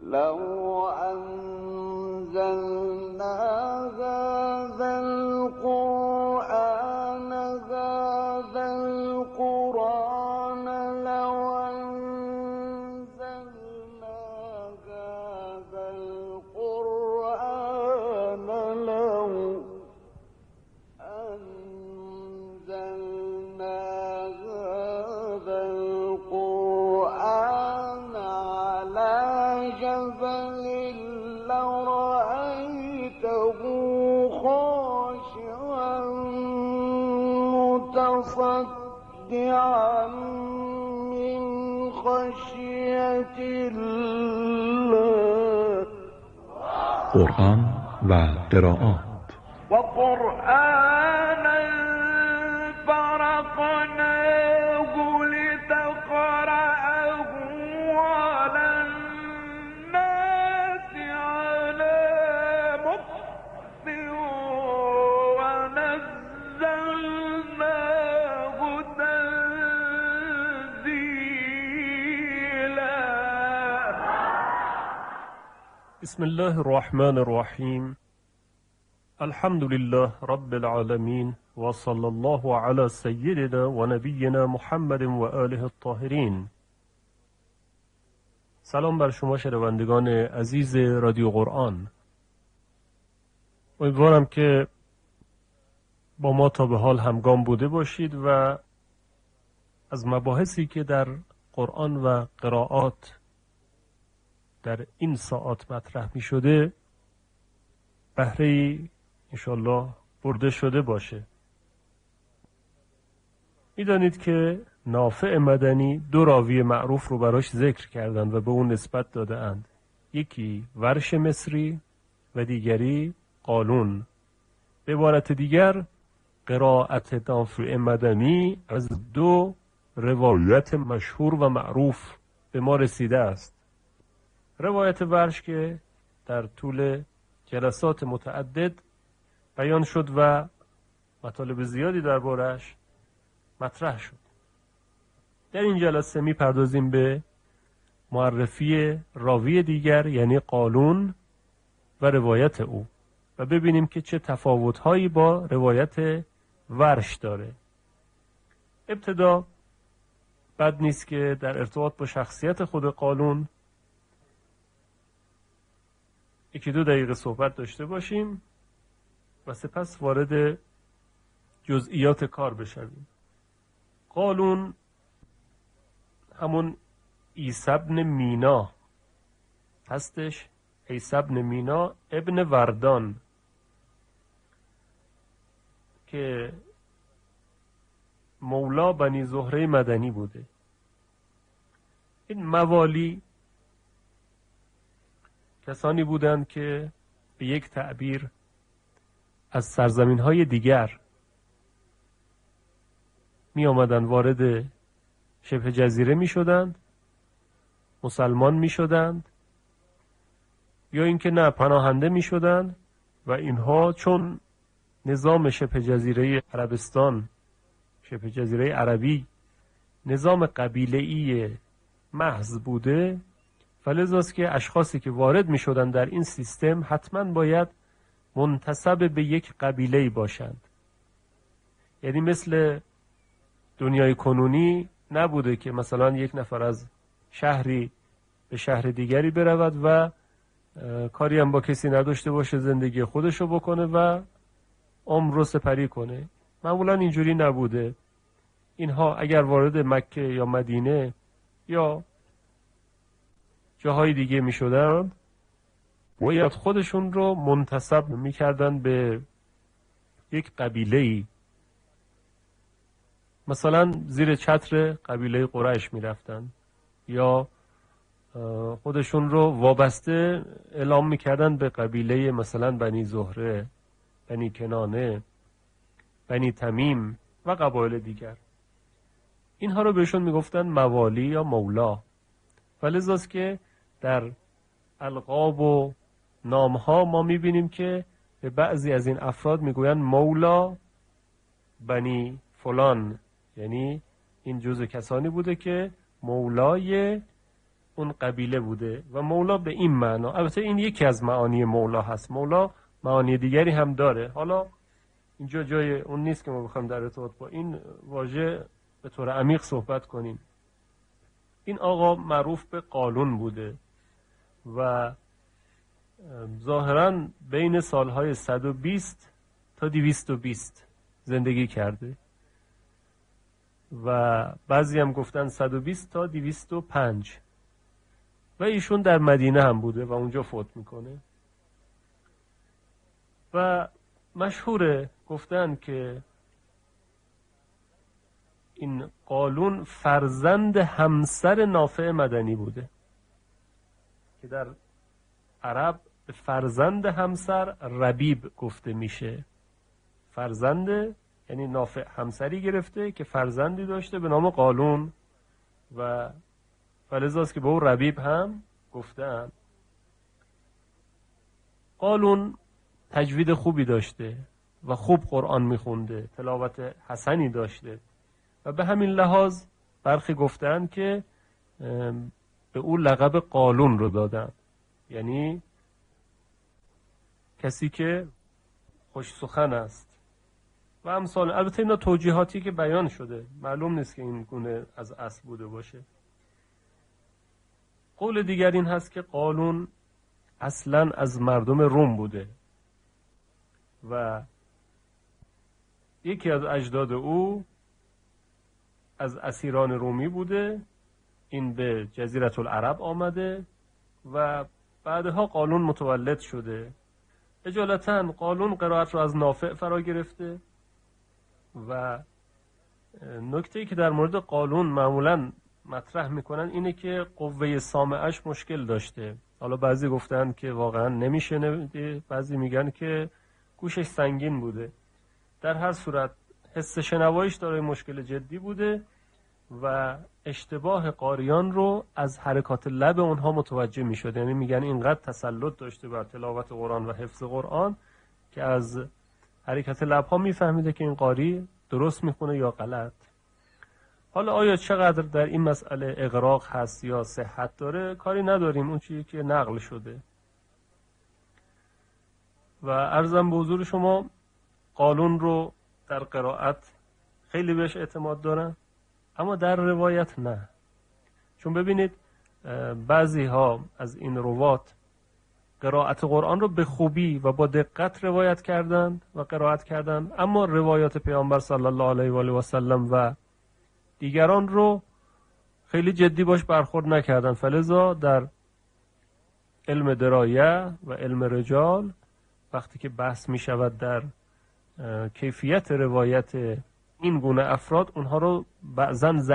لو أنزلنا هذا القرآن لو أنزلنا هذا القرآن على جبل لرأيته خاشعا متصدعا من خشية الله. قرآن و قراءات. و قرآنا فرقناه لتقرأه على الناس على مكث ونزلناه تنزيلا. بسم الله الرحمن الرحیم. الحمد لله رب العالمین و صلی الله علی سیدنا و نبینا محمد و آله الطاهرین. سلام بر شما شنوندگان عزیز رادیو قرآن. امیدوارم که با ما تا به حال همگام بوده باشید و از مباحثی که در قرآن و قرائات در این ساعات مطرح می شده بهره‌ای انشالله برده شده باشه. می دانید که نافع مدنی دو راوی معروف رو براش ذکر کردند و به اون نسبت داده اند. یکی ورش مصری و دیگری قالون. به عبارت دیگر قرائت نافع مدنی از دو روایت مشهور و معروف به ما رسیده است. روایت ورش که در طول جلسات متعدد بیان شد و مطالب زیادی درباره‌اش مطرح شد. در این جلسه می‌پردازیم به معرفی راوی دیگر یعنی قالون و روایت او و ببینیم که چه تفاوت‌هایی با روایت ورش داره. ابتدا بد نیست که در ارتباط با شخصیت خود قالون یکی دو دقیقه صحبت داشته باشیم و سپس وارد جزئیات کار بشویم. قالون همون عیسی ابن مینا هستش. عیسی ابن مینا ابن وردان که مولا بنی زهره مدنی بوده. این موالی کسانی بودند که به یک تعبیر از سرزمین‌های دیگر می آمدند وارد شبه جزیره می شدند، مسلمان می شدند، یا اینکه نه پناهنده می شدند و اینها چون نظام شبه جزیره عربستان، شبه جزیره عربی نظام قبیله‌ای محض بوده، فلذاست که اشخاصی که وارد می شدند در این سیستم حتما باید منتسب به یک قبیله‌ای باشند. یعنی مثل دنیای کنونی نبوده که مثلا یک نفر از شهری به شهر دیگری برود و کاری هم با کسی نداشته باشه، زندگی خودشو بکنه و عمر رو سپری کنه. معمولا اینجوری نبوده. اینها اگر وارد مکه یا مدینه یا جاهای دیگه می شدن باید خودشون رو منتسب می کردن به یک قبیله‌ای. مثلا زیر چتر قبیله قریش می رفتن یا خودشون رو وابسته اعلام می کردن به قبیله مثلا بنی زهره، بنی کنانه، بنی تمیم و قبایل دیگر. اینها رو بهشون می گفتن موالی یا مولا. ولذاست که در القاب و نامها ما می بینیم که به بعضی از این افراد می گوین مولا بنی فلان، یعنی این جزء کسانی بوده که مولای اون قبیله بوده و مولا به این معنا، البته این یکی از معانی مولا هست، مولا معانی دیگری هم داره، حالا اینجا جای اون نیست که ما بخوایم در ارتباط با این واژه به طور عمیق صحبت کنیم. این آقا معروف به قالون بوده و ظاهراً بین سالهای 120 تا 220 زندگی کرده و بعضی هم گفتن 120 تا 205 و ایشون در مدینه هم بوده و اونجا فوت میکنه و مشهوره گفتن که این قالون فرزند همسر نافع مدنی بوده که در عرب به فرزند همسر ربیب گفته میشه. فرزند یعنی نافع همسری گرفته که فرزندی داشته به نام قالون و فلذاست که به اون ربیب هم گفتن. قالون تجوید خوبی داشته و خوب قرآن میخونده، تلاوت حسنی داشته و به همین لحاظ برخی گفتن که به او لقب قالون رو دادن، یعنی کسی که خوش سخن است و امثال. البته اینا توجیهاتی که بیان شده، معلوم نیست که این گونه از اصل بوده باشه. قول دیگر این هست که قالون اصلا از مردم روم بوده و یکی از اجداد او از اسیران رومی بوده، این به جزیره العرب آمده و بعدها قالون متولد شده. اجالتا قالون قرائت رو از نافع فرا گرفته و نکته‌ای که در مورد قالون معمولاً مطرح میکنن اینه که قوه سامعش مشکل داشته. حالا بعضی گفتن که واقعا نمیشنوه، بعضی میگن که گوشش سنگین بوده. در هر صورت حس شنواییش دارای مشکل جدی بوده و اشتباه قاریان رو از حرکات لب اونها متوجه میشد، یعنی میگن اینقدر تسلط داشته بر تلاوت قرآن و حفظ قرآن که از حرکت لبها میفهمیده که این قاری درست میخونه یا غلط. حالا آیا چقدر در این مسئله اغراق هست یا صحت داره کاری نداریم، اون چیزی که نقل شده. و عرضم به حضور شما قالون رو در قرائت خیلی بهش اعتماد دارن اما در روایت نه، چون ببینید بعضی ها از این روات قرائت قرآن رو به خوبی و با دقت روایت کردند و قرائت کردند، اما روایات پیامبر صلی الله علیه و آله و سلم و دیگران رو خیلی جدی باش برخورد نکردند. فلذا در علم درایه و علم رجال وقتی که بحث می شود در کیفیت روایت این گونه افراد، اونها رو بعضاً